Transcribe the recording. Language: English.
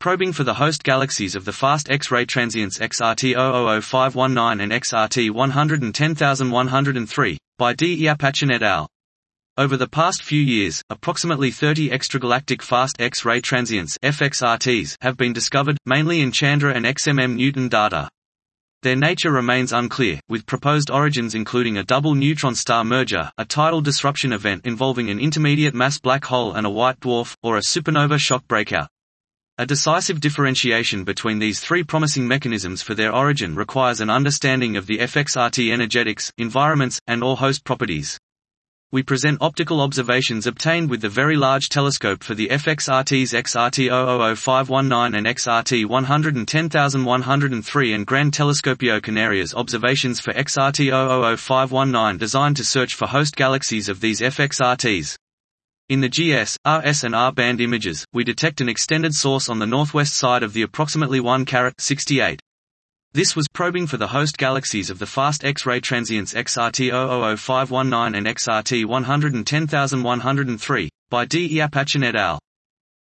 probing for the host galaxies of the fast X-ray transients XRT 000519 and XRT 110103, by D. Iapachin et al. Over the past few years, approximately 30 extragalactic fast X-ray transients FXRTs have been discovered, mainly in Chandra and XMM Newton data. Their nature remains unclear, with proposed origins including a double neutron star merger, a tidal disruption event involving an intermediate mass black hole and a white dwarf, or a supernova shock breakout. A decisive differentiation between these three promising mechanisms for their origin requires an understanding of the FXRT energetics, environments, and/or host properties. We present optical observations obtained with the Very Large Telescope for the FXRTs XRT 000519 and XRT 110103 and Gran Telescopio Canarias observations for XRT 000519 designed to search for host galaxies of these FXRTs. In the GS, RS and R band images, we detect an extended source on the northwest side of the approximately 1·68. This was probing for the host galaxies of the fast X-ray transients XRT 000519 and XRT 110103, by D. Iapachin et al.